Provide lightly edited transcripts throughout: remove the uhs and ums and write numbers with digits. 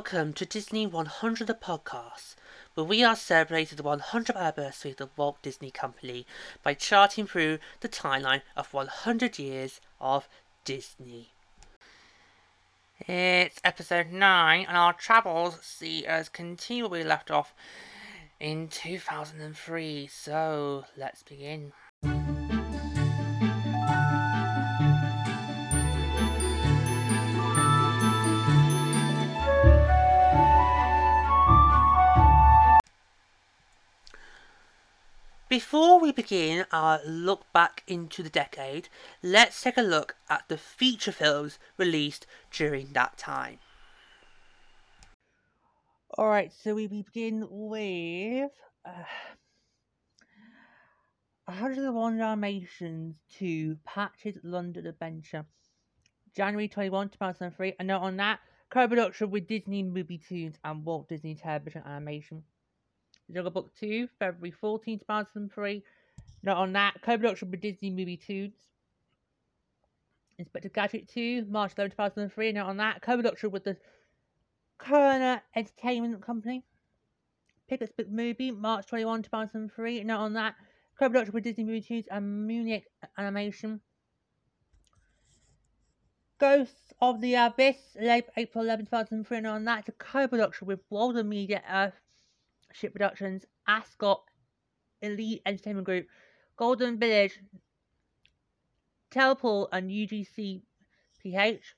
Welcome to Disney 100 The Podcast, where we are celebrating the 100th anniversary of the Walt Disney Company by charting through the timeline of 100 years of Disney. It's episode 9, and our travels see us continue where we left off in 2003, so let's begin. Before we begin our look back into the decade, let's take a look at the feature films released during that time. Alright, so we begin with 101 Dalmatians to Patch's London Adventure. January 21, 2003. A note on that, co-production with Disney Movie Tunes and Walt Disney Television Animation. The Jungle Book 2, February 14, 2003. Note on that, co-production with Disney Movie Tunes. Inspector Gadget 2, March 11, 2003. Note on that, co-production with the Kerner Entertainment Company. Pickett's Big Movie, March 21, 2003. Note on that, co-production with Disney Movie Tunes and Munich Animation. Ghosts of the Abyss, April 11, 2003. Note on that, a co-production with Walden Media, Earthship Productions, Ascot, Elite Entertainment Group, Golden Village, Telpol and UGC PH.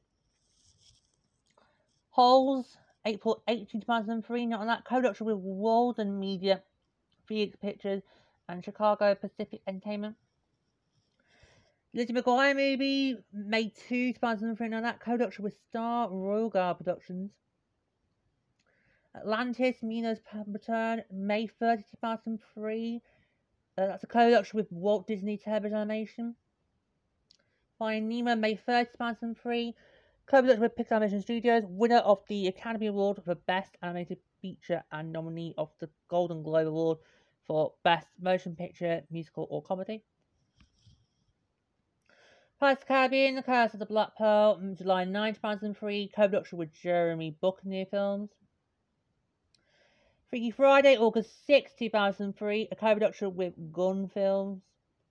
Holes, April 18, 2003. Note on that, co-production with Walden Media, Phoenix Pictures, and Chicago Pacific Entertainment. Lizzie McGuire movie, May 2, 2003. Note on that, co-production with Star Royal Guard Productions. Atlantis, Minos Return, May 30, 2003. That's a co-production with Walt Disney Television Animation. Finding Nemo, May 30, 2003. Co-production with Pixar Animation Studios. Winner of the Academy Award for Best Animated Feature and nominee of the Golden Globe Award for Best Motion Picture, Musical or Comedy. Pirates of the Caribbean, The Curse of the Black Pearl, July 9, 2003. Co-production with Jeremy Buccaneer Films. Freaky Friday, August 6, 2003. A co-production with Gun Films.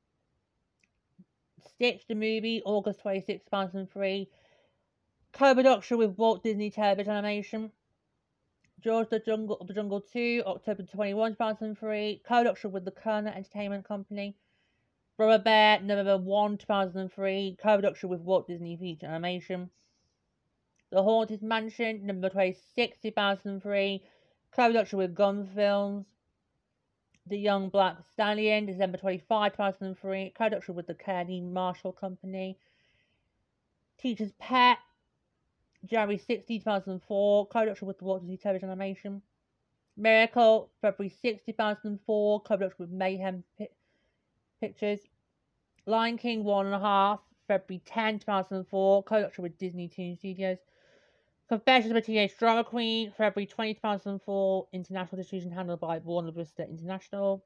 Stitch the Movie, August 26, 2003. Co-production with Walt Disney Television Animation. George the Jungle 2, October 21, 2003. Co-production with the Kerner Entertainment Company. Brother Bear, November 1, 2003. Co-production with Walt Disney Feature Animation. The Haunted Mansion, November 26, 2003. Co-production with Gun Films. The Young Black Stallion, December 25, 2003. Co-production with the Kearney Marshall Company. Teacher's Pet, January 16, 2004. Co-production with the Walt Disney Television Animation. Miracle, February 6, 2004. Co-production with Mayhem Pictures. Lion King 1.5, February 10, 2004. Co-production with Disney Toon Studios. Confessions of a Teenage Drama Queen, February 20, 2004. International distribution handled by Warner Vista International.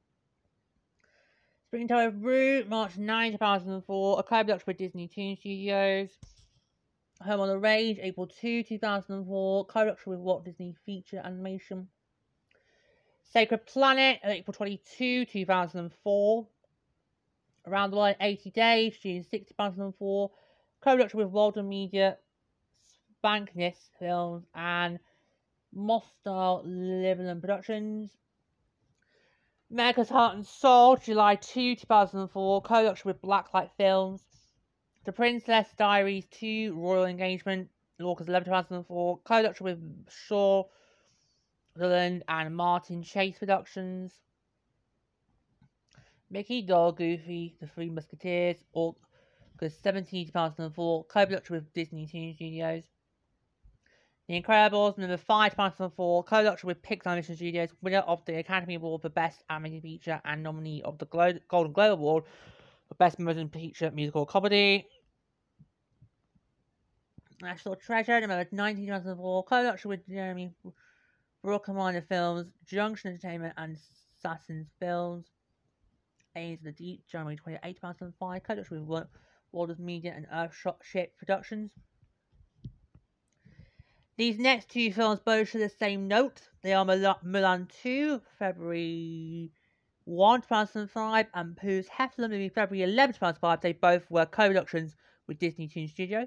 Springtime Route, March 9, 2004. A co-production with Disney Toon Studios. Home on the Range, April 2, 2004. Co-production with Walt Disney Feature Animation. Sacred Planet, April 22, 2004. Around the World in 80 Days, June 6, 2004. Co-production with Walden Media, Spankness Films, and Mostar Liverland Productions. America's Heart and Soul, July 2, 2004. Co-production with Blacklight Films. The Princess Diaries 2, Royal Engagement, August 11, 2004. Co-production with Shaw Sutherland and Martin Chase Productions. Mickey, Donald, Goofy, The Three Musketeers, August 17, 2004. Co-production with Disney Toon Studios. The Incredibles, November 5, 2004. Co-production with Pixar Animation Studios. Winner of the Academy Award for Best Animated Feature and nominee of the Golden Globe Award for Best Motion Picture, Musical or Comedy. National Treasure, November 19, 2004. Co-production with Jeremy Bruckheimer Films, Junction Entertainment, and Sassons Films. Aids of the Deep, January 28, 2005. Co-production with Walden Media and Earthship Productions. These next two films both share the same note. They are Mulan 2, February 1, 2005, and Pooh's Heffalump movie, February 11, 2005. They both were co-productions with Disney Toon Studios.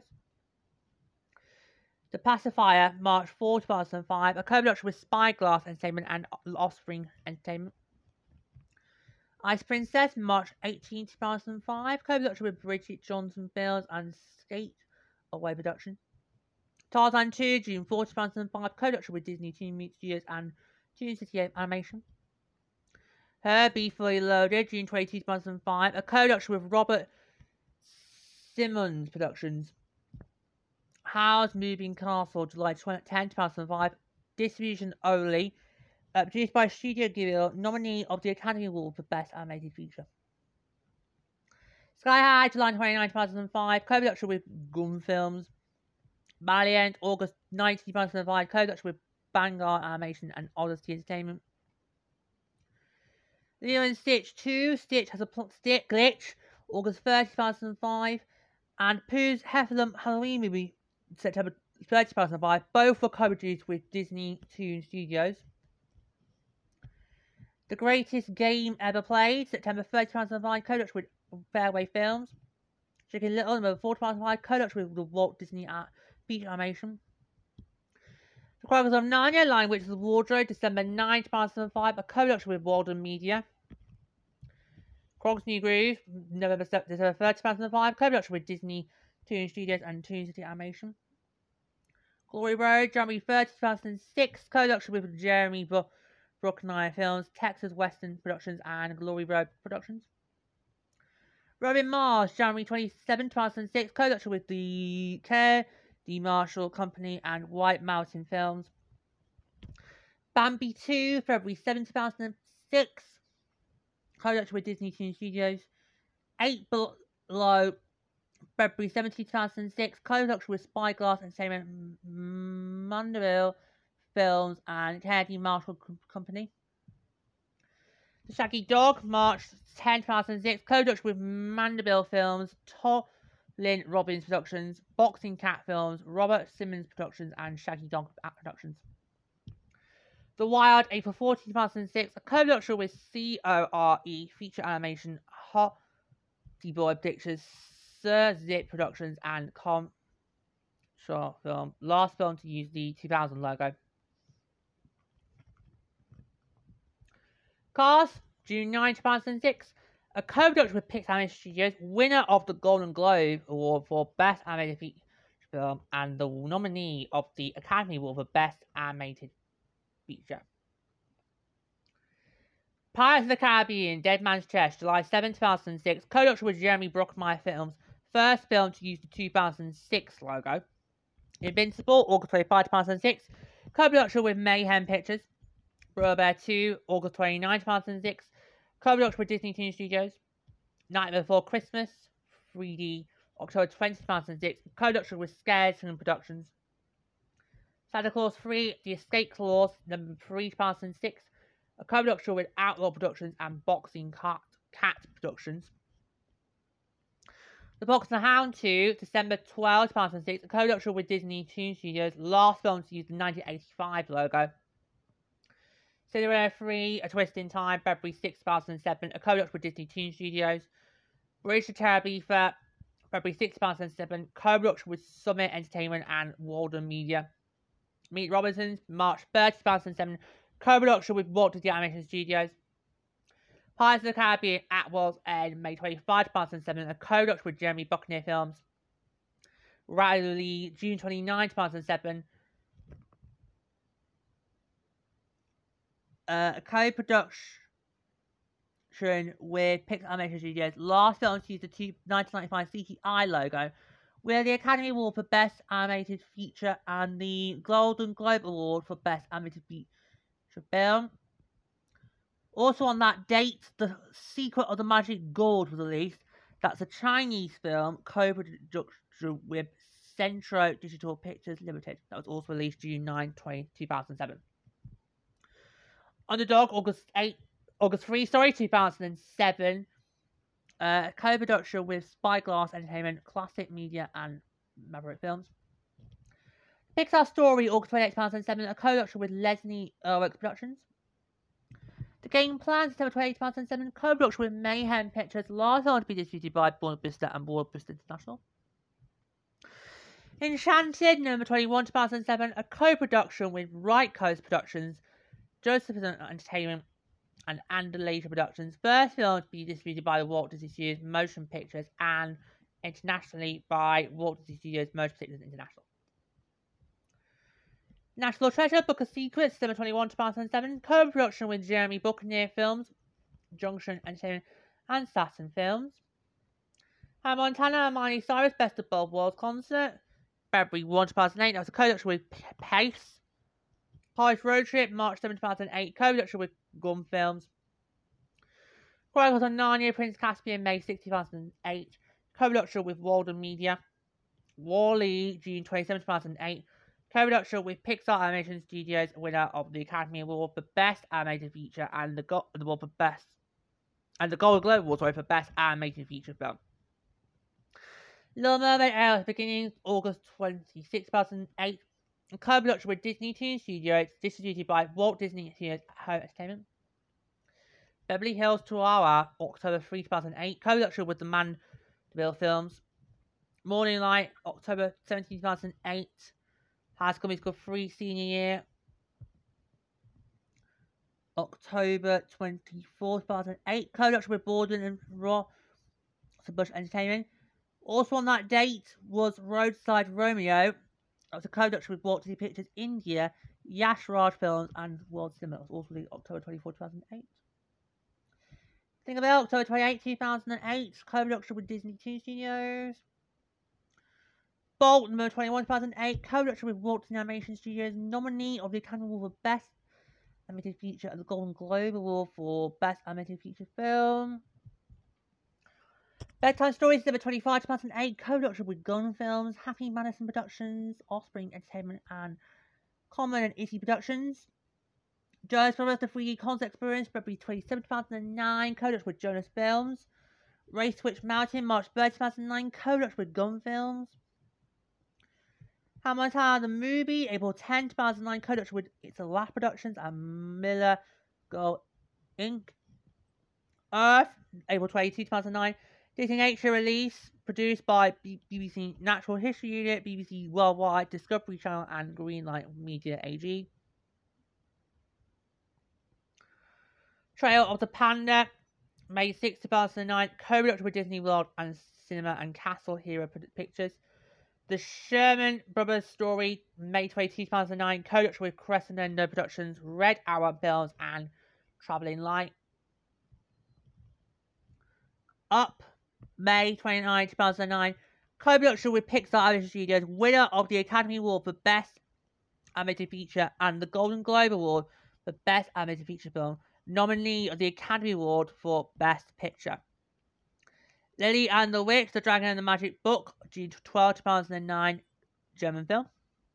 The Pacifier, March 4, 2005, a co-production with Spyglass Entertainment and Offspring Entertainment. Ice Princess, March 18, 2005, co-production with Bridget Johnson Films and Skate Away Production. Tarzan 2, June 4, 2005, co-production with Disney Toon Studios and Toon City Animation. Herbie Fully Loaded, June 22, 2005, a co-production with Robert Simmons Productions. Howl's Moving Castle, July 10, 2005, distribution only, produced by Studio Ghibli, nominee of the Academy Award for Best Animated Feature. Sky High, July 29, 2005, co-production with Gun Films. Valiant, August 19, 2005, co-production with Vanguard Animation and Odyssey Entertainment. Lilo and Stitch 2, Stitch has a plot glitch, August 30, 2005, and Pooh's Heffalump Halloween movie, September 30, 2005, both were co-produced with Disney Toon Studios. The Greatest Game Ever Played, September 30, 2005, co-production with Fairway Films. Chicken Little, November 4, 2005, co-production with the Walt Disney Feature Animation. The Chronicles of Narnia, Lion Witch's Wardrobe, December 9, 2005, a co-production with Walden Media. Kronk's New Groove, December 30, 2005, co-production with Disney Toon Studios and Toon City Animation. Glory Road, January 30, 2006, co-production with Jeremy Bruckheimer Films, Texas Western Productions and Glory Road Productions. Robin Mars, January 27, 2006, co-production with the Care, the Marshall Company and White Mountain Films. Bambi 2, February 7, 2006, co-production with Disney Toon Studios. 8 Below, February 17, 2006, co-production with Spyglass Entertainment, Mandeville Films and Teddy Marshall Company. The Shaggy Dog, March 10, 2006, co-production with Mandeville Films, Lynn Robbins Productions, Boxing Cat Films, Robert Simmons Productions and Shaggy Dog Productions. The Wild, April 14, 2006, a co-production with CORE Feature Animation, Hottie Boy Pictures, Sir Zip Productions and Short Film, last film to use the 2000 logo. Cars, June 9, 2006, a co-production with Pixar Studios, winner of the Golden Globe Award for Best Animated Feature Film and the nominee of the Academy Award for Best Animated Feature. Pirates of the Caribbean, Dead Man's Chest, July 7, 2006, co-production with Jeremy Bruckheimer Films, first film to use the 2006 logo. Invincible, August 25, 2006, co-production with Mayhem Pictures. Brother 2, August 29, 2006, co-production with Disney Toon Studios. Nightmare Before Christmas, 3D, October 20, 2006, co-production with Scared Film Productions. Santa Claus 3, The Escape Clause, number 3, 2006, a co-production with Outlaw Productions and Boxing Cat Productions. The Fox and the Hound 2, December 12, 2006, a co-production with Disney Toon Studios, last film to use the 1985 logo. Cinderella 3, A Twist in Time, February 6, 2007, a co-production with Disney Toon Studios. Bridge to Terabitha, February 6, 2007, co-production with Summit Entertainment and Walden Media. Meet Robinsons, March 30, 2007, co-production with Walt Disney Animation Studios. Pirates of the Caribbean at World's End, May 25, 2007, a co-production with Jeremy Bruckheimer Films. Riley, June 29, 2007, a co-production with Pixar Animation Studios, last film to use the 1995 CGI logo, with the Academy Award for Best Animated Feature and the Golden Globe Award for Best Animated Feature Film. Also on that date, The Secret of the Magic Gourd was released. That's a Chinese film, co-production with Centro Digital Pictures Limited. That was also released June 9, 2007. Underdog, August 3, 2007. Co-production with Spyglass Entertainment, Classic Media and Maverick Films. Pixar Story, August 28, 2007, a co-production with Leslie Erwick Productions. The Game Plan, September 28, 2007, co-production with Mayhem Pictures, last on to be distributed by Warner Vista and Warner Vista International. Enchanted, November 21, 2007, a co-production with Right Coast Productions, Joseph Entertainment, and Andalasia Productions. First film to be distributed by the Walt Disney Studios Motion Pictures and internationally by Walt Disney Studios Motion Pictures International. National Treasure, Book of Secrets, December 21, 2007, co-production with Jeremy Buccaneer Films, Junction Entertainment, and Saturn Films. Hannah Montana and Miley Cyrus, Best of Both Worlds concert, February 1, 2008, that was a co-production with Pace. Paris Road Trip, March 7, 2008, co-production with Gum Films. Chronicles of Narnia, Prince Caspian, May 6, 2008, co-production with Walden Media. Wall-E, June 27, 2008, co-production with Pixar Animation Studios, winner of the Academy Award for Best Animated Feature and the Golden Globe Award for Best Animated Feature Film. Little Mermaid: Ariel's Beginnings, August 26, 2008, a co-production with Disney Toon Studios, distributed by Walt Disney Studios Home Entertainment. Beverly Hills Chihuahua, October 3, 2008, co-production with the Mandeville Films. Morning Light, October 17, 2008, High School Musical 3 Senior Year. October 24, 2008, co-production with Baldwin and Ross Bush Entertainment. Also on that date was Roadside Romeo. That was a co-production with Walt Disney Pictures India, Yash Raj Films, and World Cinema. It was also released October 24, 2008. Tinkerbell, October 28, 2008, co-production with Disney Toon Studios. Bolt, November 21, 2008, co-production with Walt Disney Animation Studios, nominee of the Academy Award for Best Animated Feature and the Golden Globe Award for Best Animated Feature Film. Bedtime Stories, December 25, 2008, co-production with Gun Films, Happy Madison Productions, Offspring Entertainment, and Common and Izzy Productions. Jonas Brothers, The 3D Concert Experience, February 27, 2009, co-production with Jonas Films. Race Switch Mountain, March 3, 2009, co-production with Gun Films. Hannah Montana the Movie, April 10, 2009, co-production with It's a Laugh Productions and Miller Girl Inc. Earth, April 22, 2009, Disney Nature release, produced by BBC Natural History Unit, BBC Worldwide, Discovery Channel, and Greenlight Media AG. Trail of the Panda, May 6, 2009, co-production with Disney World and Cinema and Castle Hero Pictures. The Sherman Brothers Story, May 22, 2009, co-production with Crescendo Productions, Red Hour Films, and Traveling Light. Up, May 29, 2009, co-production with Pixar Animation Studios, winner of the Academy Award for Best Animated Feature and the Golden Globe Award for Best Animated Feature Film, nominee of the Academy Award for Best Picture. Lily and the Witch, The Dragon and the Magic Book, June 12, 2009, German film.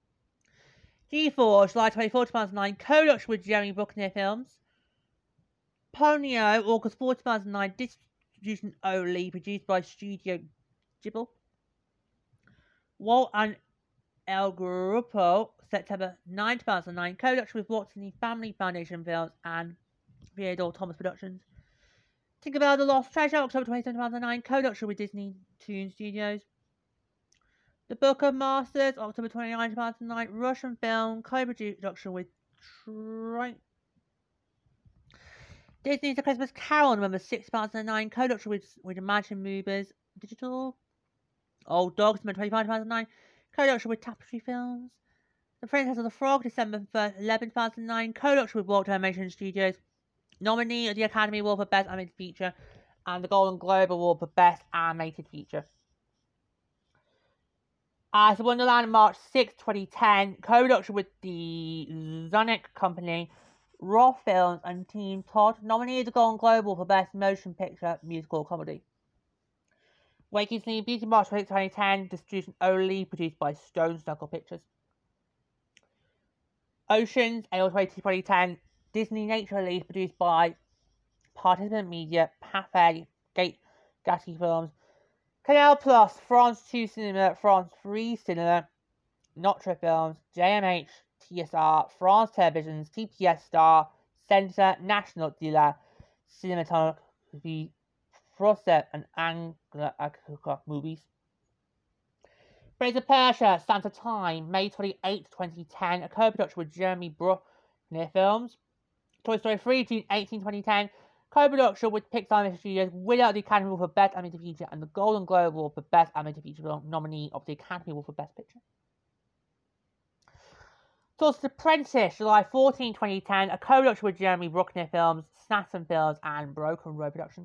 G4, July 24, 2009, co-production with Jeremy Buccaneer Films. Ponyo, August 4, 2009, distribution only, produced by Studio Ghibli. Walt and El Grupo, September 9, 2009, co-production with Walt Disney Family Foundation Films and Theodore Thomas Productions. Tinkerbell The Lost Treasure, October 27, 2009, co-production with Disney Toon Studios. The Book of Masters, October 29, 2009, Russian film, co-production with Disney's The Christmas Carol, November 6, 2009, co-production with Imagine Movies Digital. Old Dogs, November 25, 2009, co-production with Tapestry Films. The Princess of the Frog, December 11, 2009, co-production with Walt Animation Studios. Nominee of the Academy Award for Best Animated Feature and the Golden Globe Award for Best Animated Feature. Alice in Wonderland, March 6, 2010, co-production with the Zonic Company, Raw Films, and Team Todd. Nominee of the Golden Globe Award for Best Motion Picture Musical Comedy. Waking Sleeping Beauty, March 6, 2010, distribution only, produced by Stone Snuggle Pictures. Oceans, April 22, 2010, Disney Nature release, produced by Participant Media, Pathé, Gatti Films, Canal Plus, France 2 Cinema, France 3 Cinema, Notre Films, JMH, TSR, France Televisions, TPS Star, Centre, National de la Cinématographie Française, and Anglo Movies. Prince of Persia, Sands of Time, May 28, 2010, a co-production with Jeremy Bruckheimer Films. Toy Story 3, June 18, 2010, co-production with Pixar Animation Studios, winner of the Academy Award for Best Animated Feature and the Golden Globe Award for Best Animated Feature Film, nominee of the Academy Award for Best Picture. Sorcerer's Apprentice, July 14, 2010, a co-production with Jeremy Bruckheimer Films, Snatton Films, and Broken Road Productions.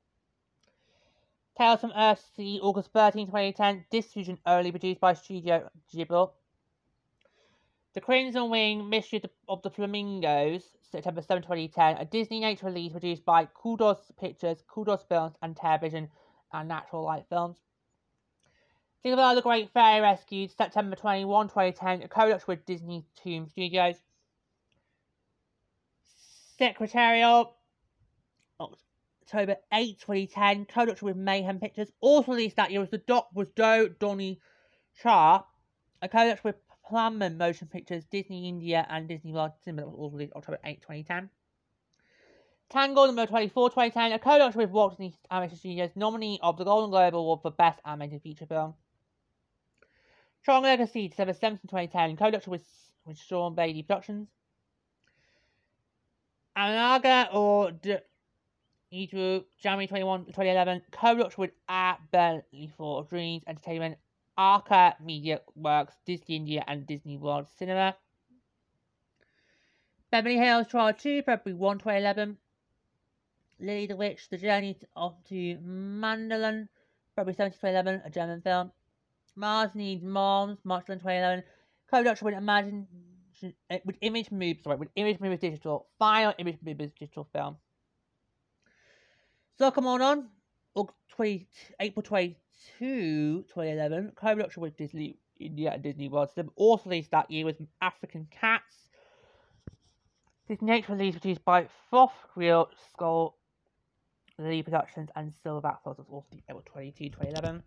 Tales from Earthsea, August 13, 2010, distribution only, produced by Studio Ghibli. The Crimson Wing, Mystery of the Flamingos, September 7, 2010, a Disney nature release produced by Kudos Pictures, Kudos Films and Television, and Natural Light Films. Cinderella the Great Fairy Rescued, September 21, 2010, a co-production with Disney Toon Studios. Secretarial, October 8, 2010, co-production with Mayhem Pictures. Also released that year was Donnie Cha, a co-production with Plumman Motion Pictures, Disney India, and Disney World Cinema. That was also released October 8, 2010. Tangled, November 24, 2010, a co-production with Walt Disney Animation Studios, nominee of the Golden Globe Award for Best Animated Feature Film. Tron Legacy, December 17, 2010, co-production with Sean Bailey Productions. Anaga or Idru, January 21, 2011, co-production with Bentley for Dreams Entertainment, Arca Media Works, Disney India, and Disney World Cinema. Beverly Hills Trial 2, February 1, 2011. Lily the Witch, The Journey to Mandalore, February 17, 2011, a German film. Mars Needs Moms, March 11, 2011. Co-production with Image Movies Digital. Final Image Movies Digital film. Sokomonon, April 22, 2011. Co-production with Disney India and Disney World Cinema. Also released that year was African Cats. This next release produced by Fourth Real Skull Lee Productions and Silverback Films was also April 22, 2011.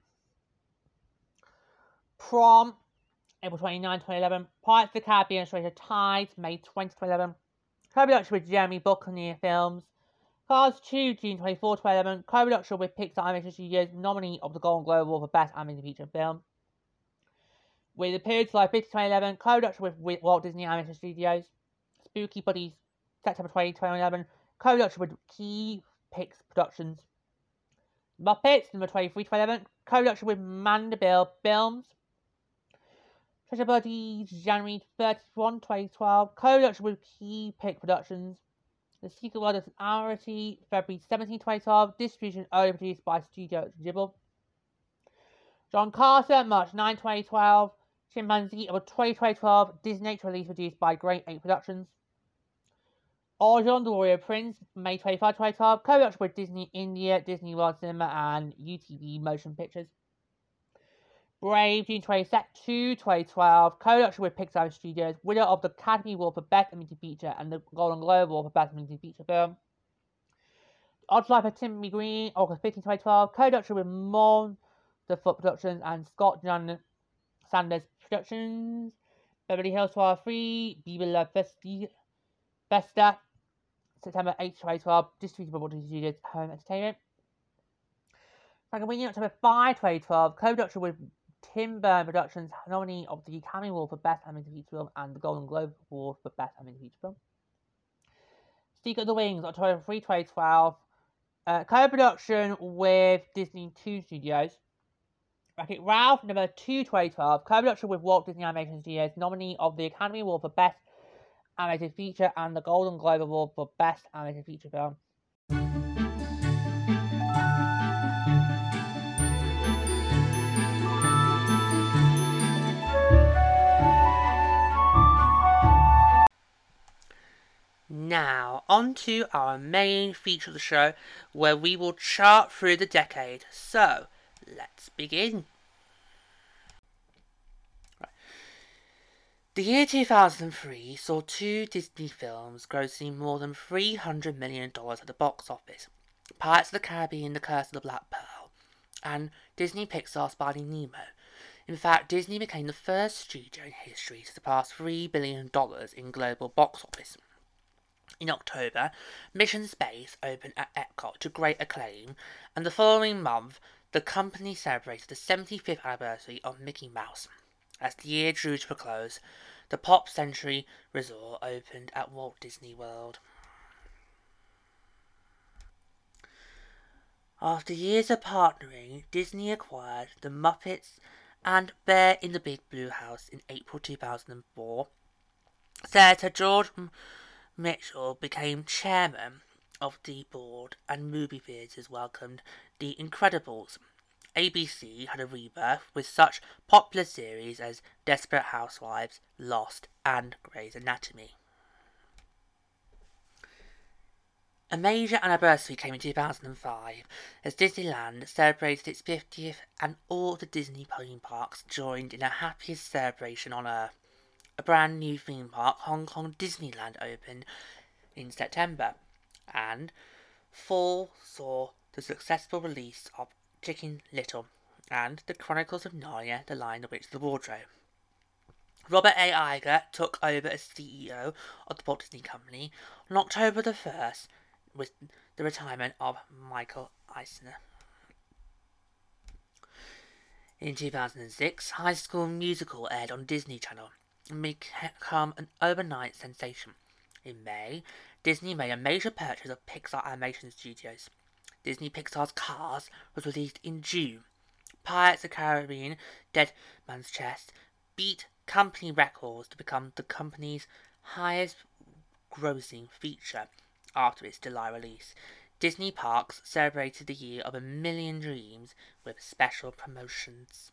Prom, April 29, 2011. Pirates of the Caribbean, Stranger Tides, May 20, 2011. Co-production with Jeremy Bruckheimer Films. Cars 2, June 24, 2011. Co-production with Pixar Animation Studios, nominee of the Golden Globe Award for Best Animated Feature Film. With the period July 15, 2011. Co-production with Walt Disney Animation Studios. Spooky Buddies, September 20, 2011. Co-production with Key Pix Productions. Muppets, number 23, 2011. Co-production with Mandeville Films. Treasure Buddies, January 31, 2012. Co-production with Key Pick Productions. The Secret World of Arity, February 17, 2012. Distribution only produced by Studio Ghibli. John Carter, March 9, 2012. Chimpanzee, April 20, 2012. Disney nature release produced by Great 8 Productions. Arjun, the Warrior Prince, May 25, 2012. Co-production with Disney India, Disney World Cinema, and UTV Motion Pictures. Brave, June 22, 2012. Co-production with Pixar Studios. Winner of the Academy Award for Best Animated Feature and the Golden Globe Award for Best Animated Feature Film. Odd Life of Timothy Green, August 15, 2012. Co-production with Mon the Foot Productions and Scott John Sanders Productions. Beverly Hills 3, Viva La Festa, September 8, 2012. Distributed by Walt Disney Studios Home Entertainment. Frankenweenie, October 5, 2012. Co-production with Tim Burton Productions, nominee of the Academy Award for Best Animated Feature Film and the Golden Globe Award for Best Animated Feature Film. Secret of the Wings, October 3, 2012. Co-production with Disney Toon Studios. Wreck-It Ralph, number 2, 2012. Co-production with Walt Disney Animation Studios, nominee of the Academy Award for Best Animated Feature and the Golden Globe Award for Best Animated Feature Film. Now, on to our main feature of the show, where we will chart through the decade. So, let's begin. The year 2003 saw two Disney films grossing more than $300 million at the box office. Pirates of the Caribbean, The Curse of the Black Pearl, and Disney Pixar's Finding Nemo. In fact, Disney became the first studio in history to surpass $3 billion in global box office. In October, Mission Space opened at Epcot to great acclaim, and the following month, the company celebrated the 75th anniversary of Mickey Mouse. As the year drew to a close, the Pop Century Resort opened at Walt Disney World. After years of partnering, Disney acquired The Muppets and Bear in the Big Blue House in April 2004. Senator George Mitchell became chairman of the board, and movie theaters welcomed The Incredibles. ABC had a rebirth with such popular series as Desperate Housewives, Lost, and Grey's Anatomy. A major anniversary came in 2005 as Disneyland celebrated its 50th, and all the Disney theme parks joined in a happiest celebration on Earth. A brand new theme park, Hong Kong Disneyland, opened in September, and fall saw the successful release of Chicken Little and The Chronicles of Narnia: The Lion, the Witch, and the Wardrobe. Robert A. Iger took over as CEO of the Walt Disney Company on October the 1st with the retirement of Michael Eisner. In 2006, High School Musical aired on Disney Channel and became an overnight sensation. In May, Disney made a major purchase of Pixar Animation Studios. Disney Pixar's Cars was released in June. Pirates of the Caribbean: Dead Man's Chest beat company records to become the company's highest grossing feature after its July release. Disney Parks celebrated the year of a million dreams with special promotions.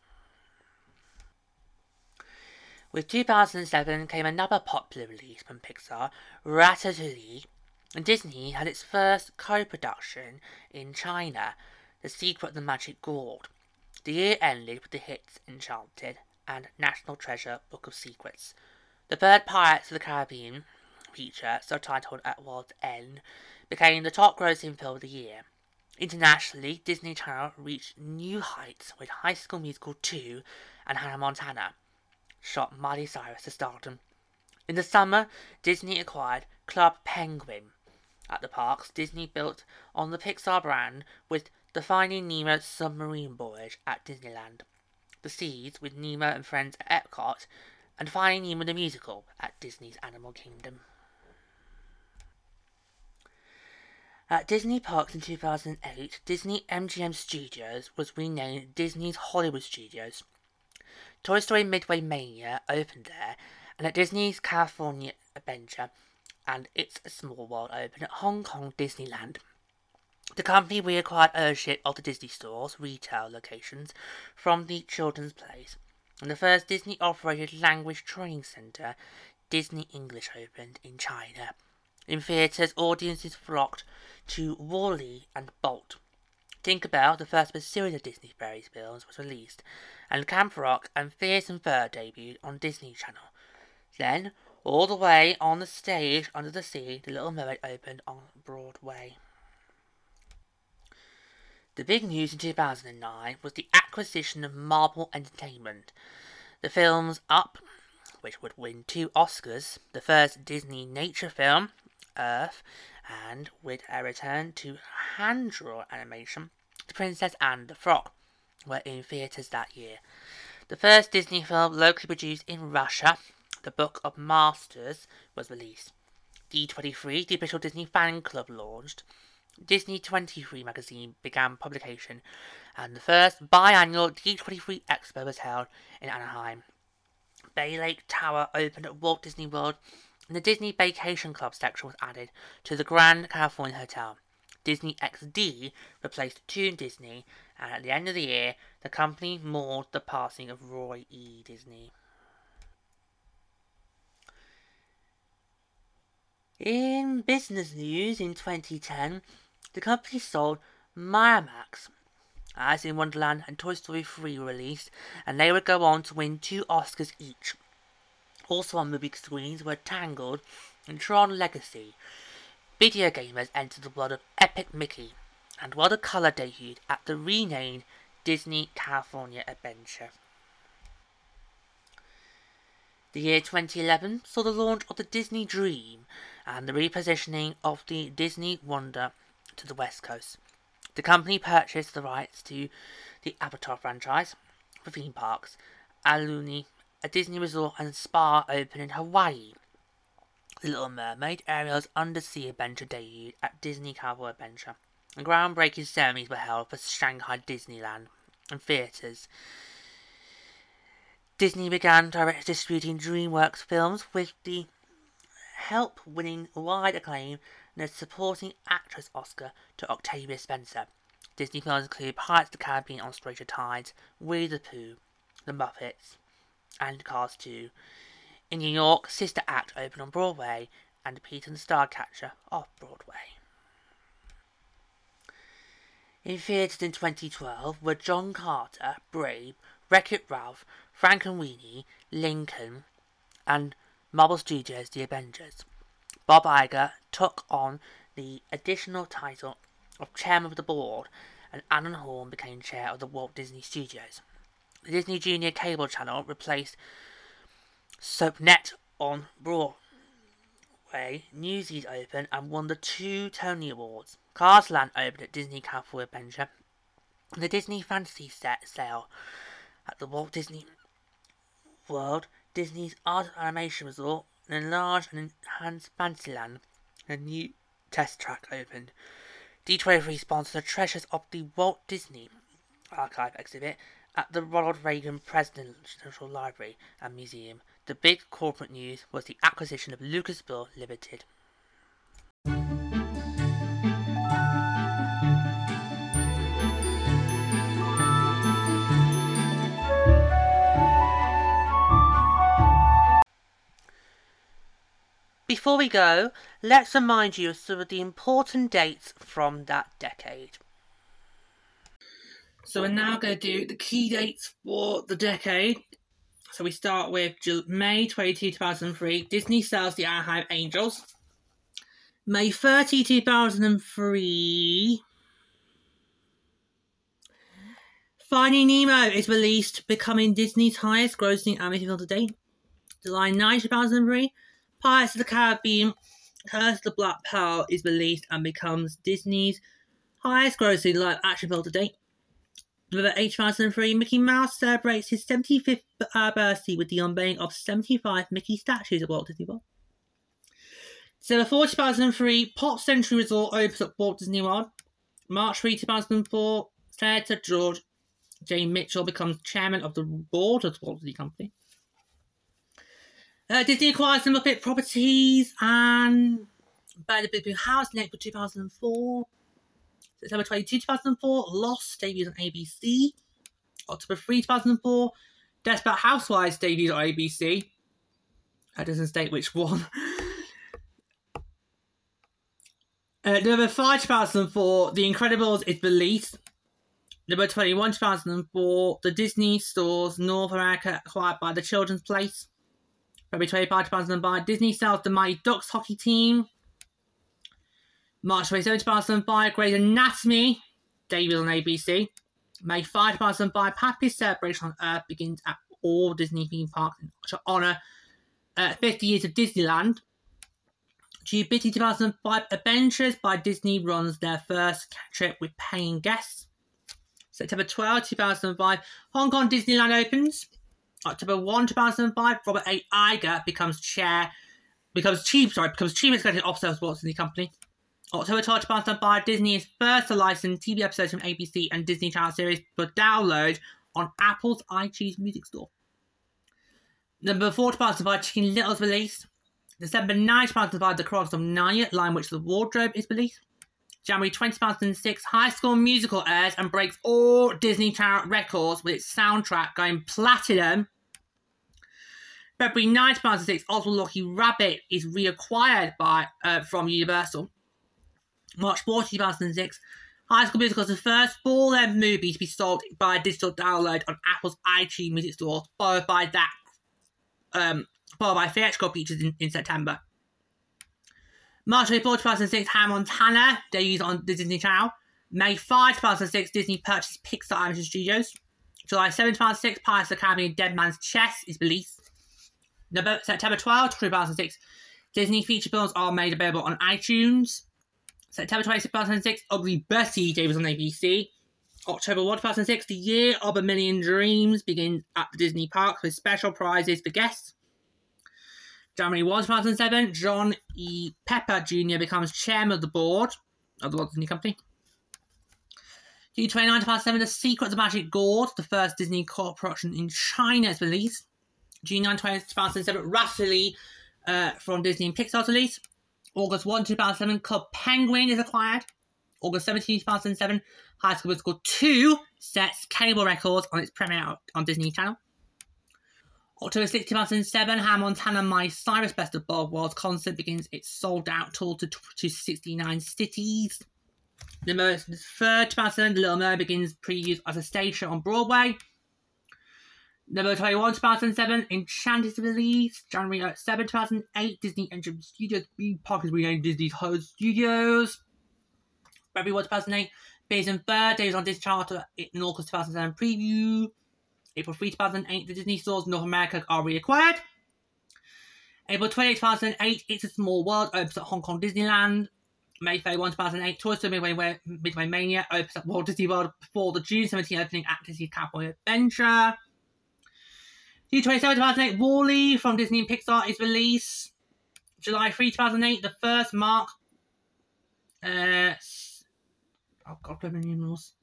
With 2007 came another popular release from Pixar, Ratatouille, and Disney had its first co-production in China, The Secret of the Magic Gourd. The year ended with the hits Enchanted and National Treasure: Book of Secrets. The third Pirates of the Caribbean feature, subtitled At World's End, became the top-grossing film of the year. Internationally, Disney Channel reached new heights with High School Musical 2 and Hannah Montana shot Miley Cyrus to stardom. In the summer, Disney acquired Club Penguin. At the parks, Disney built on the Pixar brand with the Finding Nemo submarine voyage at Disneyland, The Seas with Nemo and Friends at Epcot, and Finding Nemo the Musical at Disney's Animal Kingdom. At Disney Parks in 2008, Disney MGM Studios was renamed Disney's Hollywood Studios. Toy Story Midway Mania opened there, and at Disney's California Adventure and It's a Small World opened at Hong Kong Disneyland. The company reacquired ownership of the Disney Store's retail locations from the Children's Place, and the first Disney-operated language training center, Disney English, opened in China. In theaters, audiences flocked to Wall-E and Bolt. Tinkerbell, the first of a series of Disney Fairies films, was released, and Camp Rock and Phineas and Ferb debuted on Disney Channel. Then, all the way on the stage under the sea, The Little Mermaid opened on Broadway. The big news in 2009 was the acquisition of Marvel Entertainment. The films Up, which would win 2 Oscars, the first Disney nature film, Earth, and with a return to hand-drawn animation, The Princess and the Frog, were in theaters that year. The first Disney film locally produced in Russia, The Book of Masters, was released. D23, the official Disney fan club, launched. Disney 23 magazine began publication, and the first biannual D23 Expo was held in Anaheim. Bay Lake Tower opened at Walt Disney World, and the Disney Vacation Club section was added to the Grand California Hotel. Disney XD replaced Toon Disney, and at the end of the year, the company mourned the passing of Roy E. Disney. In business news in 2010, the company sold Miramax. Alice in Wonderland and Toy Story 3 were released, and they would go on to win 2 Oscars each. Also on movie screens were Tangled and Tron Legacy. Video gamers entered the world of Epic Mickey, and World of Color debuted at the renamed Disney California Adventure. The year 2011 saw the launch of the Disney Dream and the repositioning of the Disney Wonder to the West Coast. The company purchased the rights to the Avatar franchise for theme parks. Aulani, a Disney resort and spa, opened in Hawaii. The Little Mermaid, Ariel's undersea adventure, debuted at Disney California Adventure, and groundbreaking ceremonies were held for Shanghai Disneyland and theatres. Disney began direct distributing DreamWorks films with the help winning wide acclaim and a supporting actress Oscar to Octavia Spencer. Disney films include Pirates of the Caribbean on Stranger Tides, Winnie the Pooh, The Muppets, and Cars 2. In New York, Sister Act opened on Broadway, and Peter and the Starcatcher off-Broadway. In theatres in 2012 were John Carter, Brave, Wreck-It Ralph, Frankenweenie, Lincoln, and Marvel Studios' The Avengers. Bob Iger took on the additional title of Chairman of the Board, and Alan Horn became Chair of the Walt Disney Studios. The Disney Junior Cable Channel replaced SoapNet on Broadway. Newsies opened and won the 2 Tony Awards. Cars Land opened at Disney California Adventure. The Disney Fantasy Set sail at the Walt Disney World, Disney's Art Animation Resort, an enlarged and enhanced Fantasyland. A new test track opened. D23 sponsored the Treasures of the Walt Disney Archive exhibit at the Ronald Reagan Presidential Library and Museum. The big corporate news was the acquisition of Lucasfilm Limited. Before we go, let's remind you of some of the important dates from that decade. So we're now going to do the key dates for the decade. So we start with May 22, 2003, Disney sells the Anaheim Angels. May 30, 2003, Finding Nemo is released, becoming Disney's highest grossing animated film to date. July 9, 2003, Pirates of the Caribbean, Curse of the Black Pearl is released and becomes Disney's highest grossing live action film to date. November 8, 2003, Mickey Mouse celebrates his 75th birthday with the unveiling of 75 Mickey statues at Walt Disney World. December 4, 2003, Pop Century Resort opens at Walt Disney World. March 3, 2004, Senator George J. Mitchell becomes chairman of the board of the Walt Disney Company. Disney acquires the Muppet properties and Bird of the Blue House in April 2004. September 22, 2004, Lost debuts on ABC. October 3, 2004, Desperate Housewives debuts on ABC. That doesn't state which one. November 5, 2004, The Incredibles is released. November 21, 2004, the Disney Stores North America acquired by the Children's Place. February 25, 2005, Disney sells the Mighty Ducks hockey team. March 27, 2005, Grey's Anatomy debuts on ABC. May 5, 2005, Happiest Celebration on Earth begins at all Disney theme parks to honour 50 years of Disneyland. Jupiter 2005, Adventures by Disney runs their first trip with paying guests. September 12, 2005, Hong Kong Disneyland opens. October 1, 2005, Robert A. Iger becomes chief executive officer of Walt Disney Company. October 12, 2005, Disney is first to license TV episodes from ABC and Disney Channel series for download on Apple's iTunes Music Store. Number 4, 2005, Chicken Little is released. December 9, 2005, The Chronicles of Narnia, Lion Witch of the Wardrobe is released. January 20, 2006, High School Musical airs and breaks all Disney Channel records with its soundtrack going platinum. February 9, 2006, Oswald Lucky Rabbit is reacquired from Universal. March 4, 2006, High School Musical is the first full-length movie to be sold by a digital download on Apple's iTunes Music Store, followed by theatrical features in September. March 24, 2006, Hannah Montana debuts on the Disney Channel. May 5, 2006, Disney purchased Pixar Animation Studios. July 7, 2006, Pirates of the Caribbean Dead Man's Chest is released. September 12, 2006, Disney feature films are made available on iTunes. September 26, 2006, Ugly Betty debuts on ABC. October 1, 2006, The Year of a Million Dreams begins at the Disney parks with special prizes for guests. January 1, 2007, John E. Pepper Jr. becomes chairman of the board of the Walt Disney Company. June 29, 2007, The Secret of the Magic Gourd, the first Disney co-production in China, is released. June 9, 2007, Ratatouille from Disney and Pixar release. August 1, 2007, Club Penguin is acquired. August 17, 2007, High School Musical 2 sets cable records on its premiere on Disney Channel. October 6, 2007, Hannah Montana My Cyrus Best of Both Worlds concert begins its sold-out tour to 69 cities. November 3rd, 2007, The Little Mermaid begins previews as a stage show on Broadway. November 21, 2007, Enchanted is released. January 7, 2008, Disney Entertainment Studios Park is renamed Disney's Hollywood Studios. February 1, 2008, Bears and Bird debuts on Disney Channel in August 2007 preview. April 3, 2008, the Disney stores in North America are reacquired. April 28, 2008, It's a Small World opens at Hong Kong Disneyland. May 31, 2008, Toy Story Midway Mania opens at Walt Disney World before the June 17 opening at Disney California Adventure. June 27, 2008, WALL-E from Disney and Pixar is released. July 3, 2008, the first Mark... oh God, how many numerals?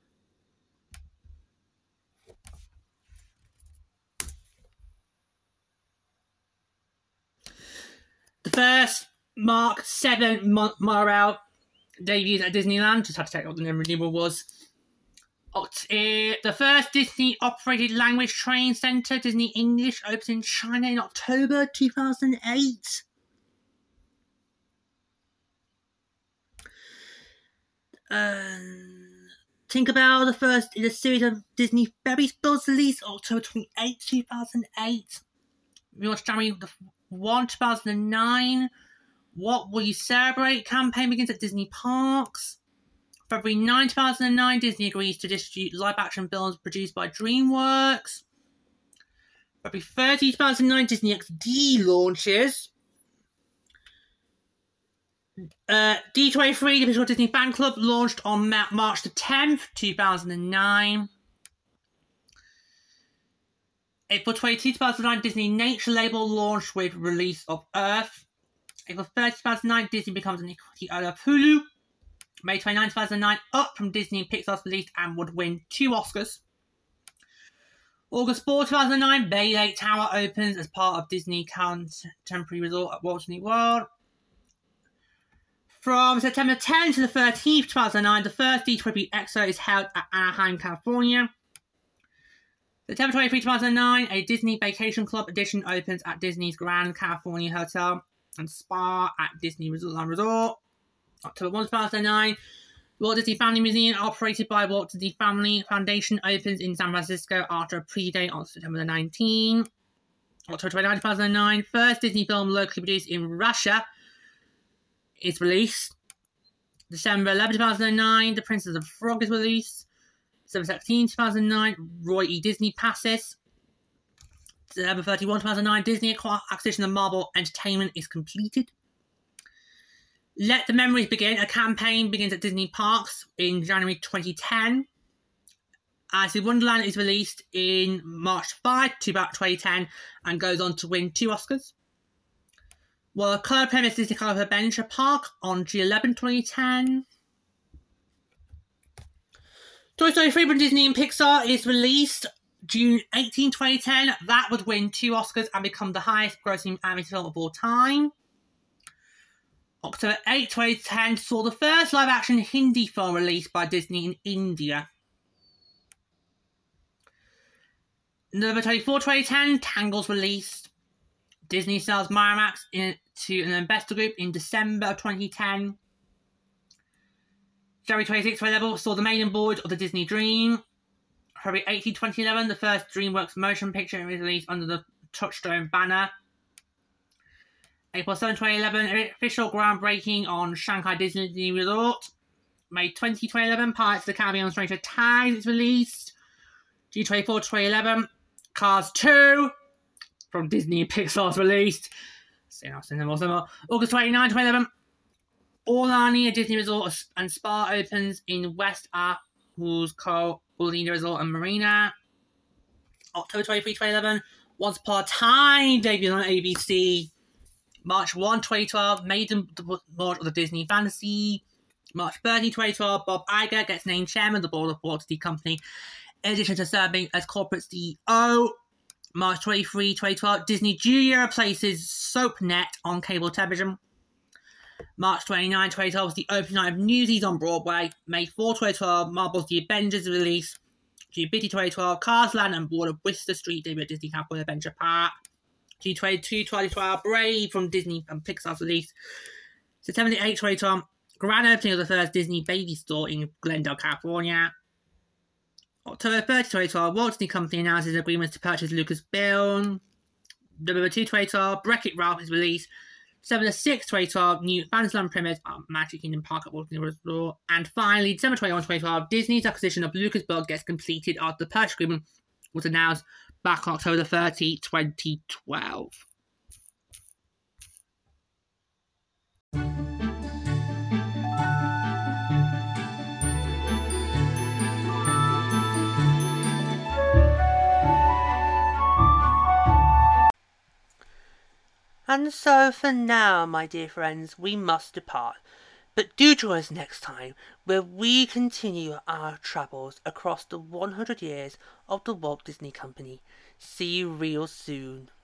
The first Mark 7 monorail debuted at Disneyland. Just had to check what the numeral was. The first Disney-operated language training centre, Disney English, opens in China in October 2008. Tinkerbell, the first in a series of Disney Fairy Tales, released October 28, 2008. We watched January 1, 2009. What Will You Celebrate campaign begins at Disney Parks. February 9, 2009, Disney agrees to distribute live-action films produced by DreamWorks. February 30, 2009, Disney XD launches. D23, the official Disney fan club, launched on March the 10th, 2009. April 22, 2009, Disney Nature label launched with release of Earth. April 30, 2009, Disney becomes an equity owner of Hulu. May 29, 2009, Up from Disney and Pixar's released and would win 2 Oscars. August 4, 2009, Bay Lake Tower opens as part of Disney Contemporary Resort at Walt Disney World. From September 10 to the 13th, 2009, the first D23 Expo is held at Anaheim, California. September 23, 2009, a Disney Vacation Club edition opens at Disney's Grand California Hotel and Spa at Disney Resort. October 1, 2009, Walt Disney Family Museum, operated by Walt Disney Family Foundation, opens in San Francisco after a pre-date on September 19. October 29, 2009, first Disney film locally produced in Russia is released. December 11, 2009, The Princess of the Frog is released. December 17, 2009, Roy E. Disney passes. December 31, 2009, Disney acquisition of Marvel Entertainment is completed. Let the Memories Begin, a campaign begins at Disney Parks in January 2010. Alice in Wonderland is released in March 5, 2010 and goes on to win 2 Oscars. Well, Color premieres Disney California Adventure Park on June 11, 2010. Toy Story 3 from Disney and Pixar is released June 18, 2010. That would win 2 Oscars and become the highest grossing animated film of all time. October 8, 2010 saw the first live-action Hindi film released by Disney in India. November 24, 2010, Tangle's released. Disney sells Miramax to an investor group in December of 2010. January 26, 2011 saw the maiden voyage of the Disney Dream. February 18, 2011, the first DreamWorks motion picture was released under the Touchstone banner. April 7, 2011, official groundbreaking on Shanghai Disney Resort. May 20, 2011, Pirates of the Caribbean Stranger Tides is released. June 24, 2011, Cars 2 from Disney and Pixar's released. August 29, 2011. Aulani, a Disney resort and spa, opens in West Apples Cove, Aulani Resort and Marina. October 23, 2011. Once Upon a Time debuted on ABC. March 1, 2012. Maiden launch of the Disney Fantasy. March 30, 2012. Bob Iger gets named chairman of the board of Walt Disney Company, in addition to serving as corporate CEO. March 23, 2012. Disney Junior replaces SoapNet on cable television. March 29, 2012 was the opening night of Newsies on Broadway. May 4, 2012, Marvel's The Avengers release. June 50, 2012, Cars Land and Board of Worcester Street debut at Disney California Adventure Park. June 22, 2012, Brave from Disney and Pixar's release. September 8, 2012, grand opening of the first Disney baby store in Glendale, California. October 30, 2012, Walt Disney Company announces agreements to purchase Lucasfilm. November 2, 2012, Wreck-It Ralph is released. December 6, 2012, new Fantasyland premieres at Magic Kingdom Park at Walt Disney Resort. And finally, December 21, 2012, Disney's acquisition of Lucasfilm gets completed after the purchase agreement was announced back on October 30, 2012. And so for now, my dear friends, we must depart. But do join us next time, where we continue our travels across the 100 years of the Walt Disney Company. See you real soon.